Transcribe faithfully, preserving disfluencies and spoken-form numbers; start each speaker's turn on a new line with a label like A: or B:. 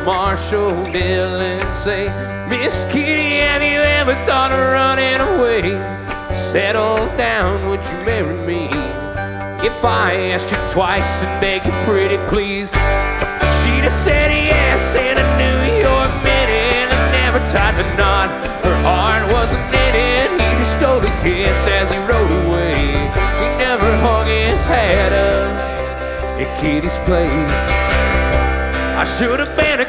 A: Marshall Dillon say, Miss Kitty, have you ever thought of running away? Settle down, would you marry me? If I asked you twice and begged you pretty please, she'd have said yes in a New York minute. And never tied the knot, her heart wasn't in it. He just stole a kiss as he rode away. He never hung his hat up at Kitty's place. I should have been a